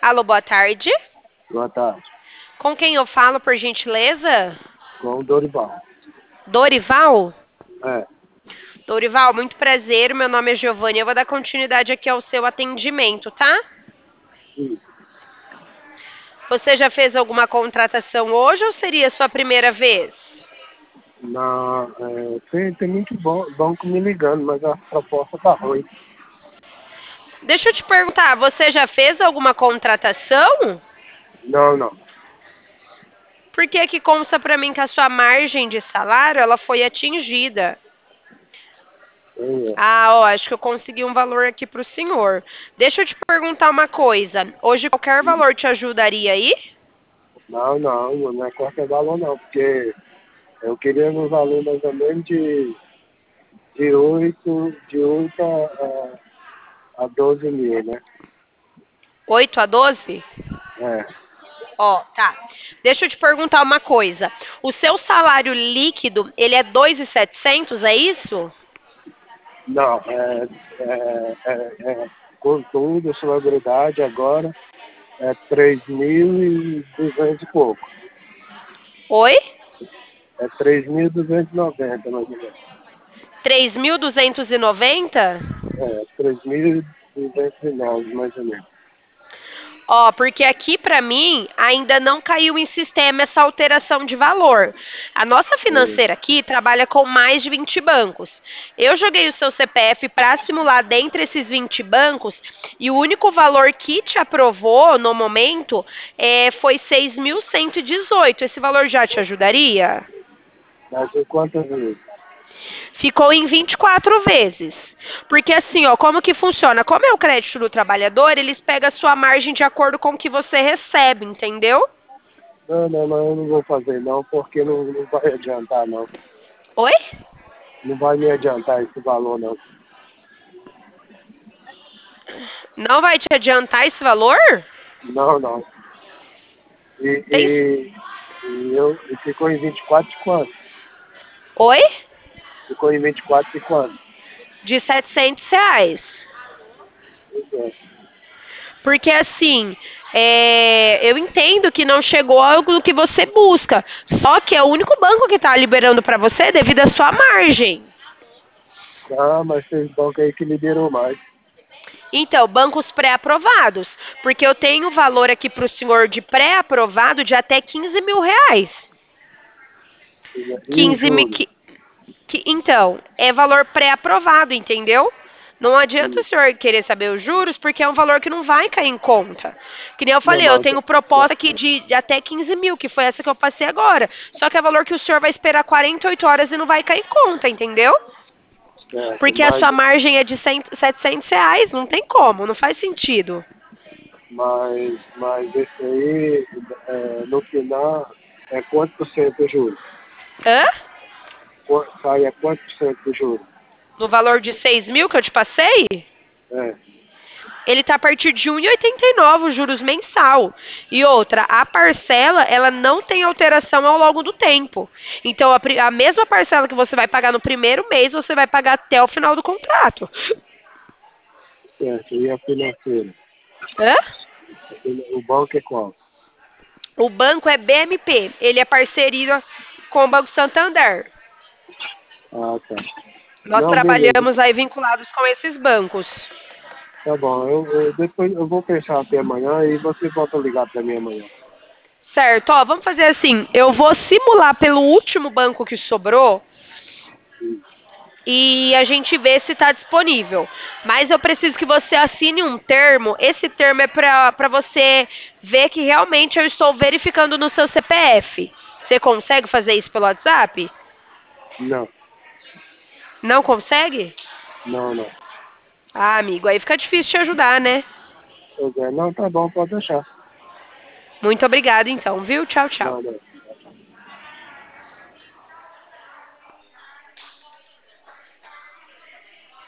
Alô, boa tarde. Boa tarde. Com quem eu falo, por gentileza? Com o Dorival. Dorival? É. Dorival, muito prazer. Meu nome é Giovanni. Eu vou dar continuidade aqui ao seu atendimento, tá? Isso. Você já fez alguma contratação hoje ou seria a sua primeira vez? Tem muito banco me ligando, mas a proposta tá ruim. Deixa eu te perguntar, você já fez alguma contratação? Não, não. Por que que consta pra mim que a sua margem de salário ela foi atingida? É. Ah, ó, acho que eu consegui um valor aqui pro senhor. Deixa eu te perguntar uma coisa. Hoje qualquer valor te ajudaria aí? Não é qualquer valor não, porque eu queria um valor mais ou menos de oito a 12 mil, né? 8 a 12? É. Ó, tá. Deixa eu te perguntar uma coisa. O seu salário líquido, ele é 2.700, é isso? Não, com tudo, celebridade agora é 3.200 e pouco. Oi? É 3.290 mais ou menos. 3.290? 3.209 mais ou menos. Ó, porque aqui pra mim ainda não caiu em sistema essa alteração de valor. A nossa É. financeira aqui trabalha com mais de 20 bancos. Eu joguei o seu CPF para simular dentre esses 20 bancos e o único valor que te aprovou no momento foi 6.118. Esse valor já te ajudaria? Mas em quantas vezes? Ficou em 24 vezes. Porque assim, ó, como que funciona? Como é o crédito do trabalhador, eles pegam a sua margem de acordo com o que você recebe, entendeu? Não, eu não vou fazer não, porque não vai adiantar não. Oi? Não vai me adiantar esse valor não. Não vai te adiantar esse valor? Não. E, Tem... e, e ficou em 24 de quanto? Oi? Ficou em 24 de quanto? De R$ 700. Pois é. Porque assim, eu entendo que não chegou algo que você busca. Só que é o único banco que está liberando para você devido à sua margem. Ah, mas tem banco aí que liberou mais. Então, bancos pré-aprovados. Porque eu tenho valor aqui para o senhor de pré-aprovado de até R$ 15.000. E os 15 mil. juros? Então, é valor pré-aprovado, entendeu? Não adianta o Sim. senhor querer saber os juros, porque é um valor que não vai cair em conta. Que nem eu Não, falei, eu mas, tenho proposta aqui de até 15 mil, que foi essa que eu passei agora. Só que é valor que o senhor vai esperar 48 horas e não vai cair em conta, entendeu? certo, Porque a sua margem é de R$ 700, não tem como, não faz sentido. mas esse aí, no final, é quanto por cento de juros? Hã? Sai a quanto por cento de juros? No valor de 6 mil que eu te passei? É. Ele está a partir de 1,89 os juros mensal. E outra, a parcela, ela não tem alteração ao longo do tempo. Então, a mesma parcela que você vai pagar no primeiro mês, você vai pagar até o final do contrato. Certo, e a financeira? Hã? O banco é qual? O banco é BMP. Ele é parceria com o Banco Santander. Ah, tá. Nós Não, beleza. trabalhamos aí vinculados com esses bancos. Tá bom, depois eu vou pensar até amanhã e você volta a ligar para mim amanhã. Certo, ó, vamos fazer assim. Eu vou simular pelo último banco que sobrou e a gente vê se está disponível. Mas eu preciso que você assine um termo. Esse termo é para você ver que realmente eu estou verificando no seu CPF. Você consegue fazer isso pelo WhatsApp? Não, Não consegue? não. Ah, amigo, aí fica difícil te ajudar, né? Pois é, não, tá bom, pode deixar. Muito obrigada, então, viu? Tchau, tchau. Não.